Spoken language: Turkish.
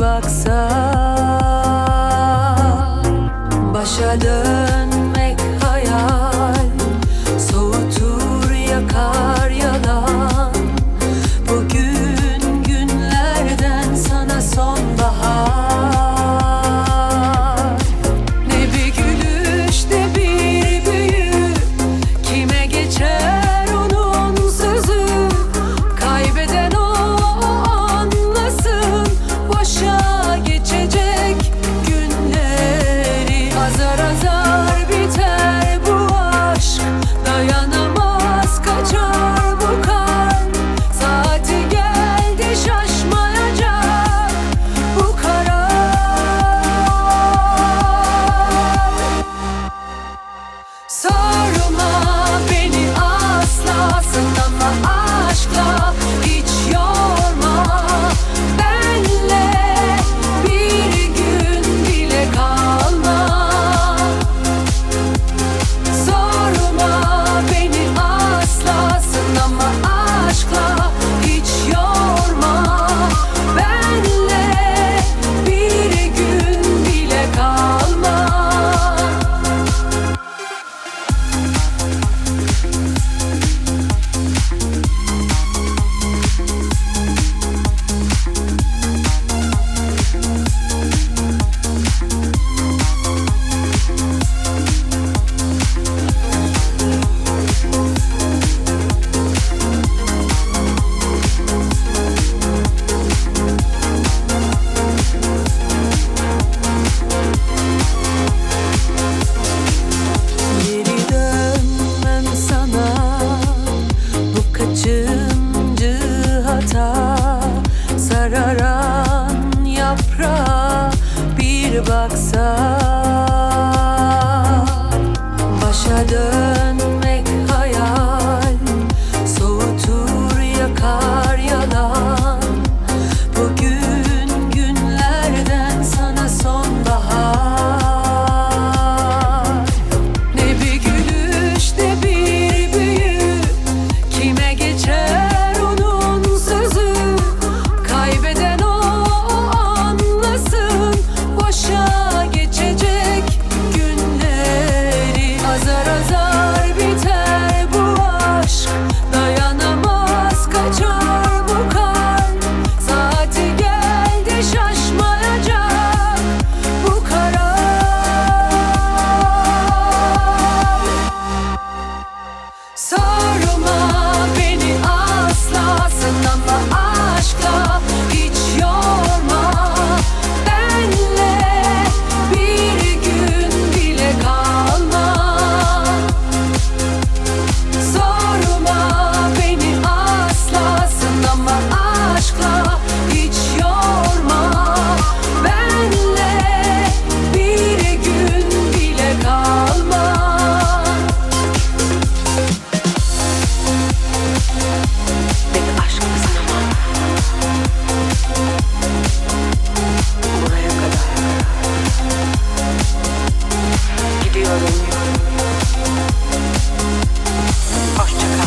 baksa, başa dönmek hayal, soğutur yakar yalan. Bugün günlerden sana sonbahar. Ne bir gülüş ne bir büyü, kime geçer onun sözü. Kaybeden o anlasın, boşa geçecek günleri. Azar azar biter bu aşk, dayanamaz kaçar bu kalp. Saati geldi şaşmayacak bu karar. Sorma beni asla, sınama aşkla, hiç yorma. Benle bir gün bile kalma. Sorma beni asla, sınama aşkla, hiç yorma. Benle bir gün bile kalma. Geri dönmem sana, bu kaçıncı hata. Sararan yaprağa bir baksa, başa dönmek hayal, soğutur yakar yalan. Bugün günlerden sana sonbahar. Ne bir gülüş ne bir büyü, kime geçer onun sözü. Kaybeden o anlasın, boşa geçecek günleri. Azar azar biter bu aşk, dayanamaz kaçar bu kalp. Saati geldi şaşmayacak bu karar. Sorma beni asla, sınama aşkla, hiç yorma. Benle bir gün bile kalma. Sorma beni asla, sınama aşkla, hiç yorma. Benle bir gün bile kalma. Beni aşkla sınama, buraya kadar. Gidiyorum, hoşça kal.